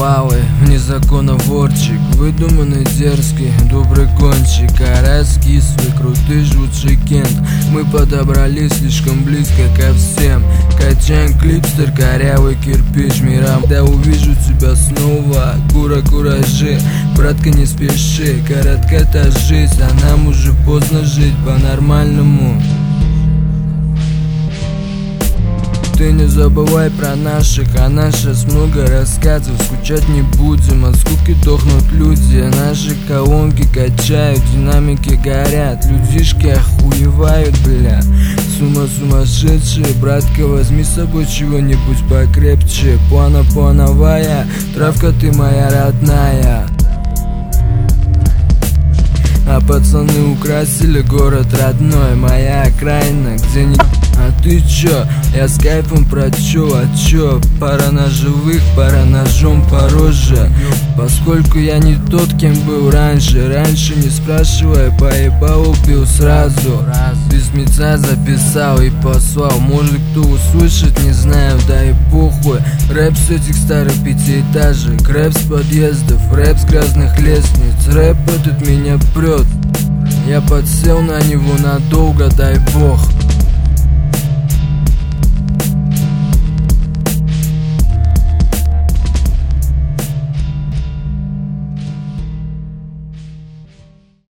бывалый, вне закона ворчик, выдуманный дерзкий, добрый гонщик, а раскислый, крутый жутший кент. Мы подобрались слишком близко ко всем, качаем клипстер, корявый кирпич мирам. Да увижу тебя снова, куражи, братка, не спеши, коротка та жизнь, а нам уже поздно жить по-нормальному. Ты не забывай про наших, а нас сейчас много рассказов. Скучать не будем, от скуки дохнут люди. Наши колонки качают, динамики горят, людишки охуевают, бля. Сумасшедшие, братка, возьми с собой чего-нибудь покрепче. Плановая, травка, ты моя родная. А пацаны украсили город родной, моя окраина, где не... А ты чё? Я с кайфом прочёл, а чё? Пора на живых, пора ножом по роже. Поскольку я не тот, кем был раньше, не спрашивая, поебал, убил сразу. Без меца записал и послал. Может кто услышит, не знаю, да и похуй. Рэп с этих старых пятиэтажек, рэп с подъездов, рэп с грязных лестниц. Рэп этот меня прёт, я подсел на него надолго, дай бог.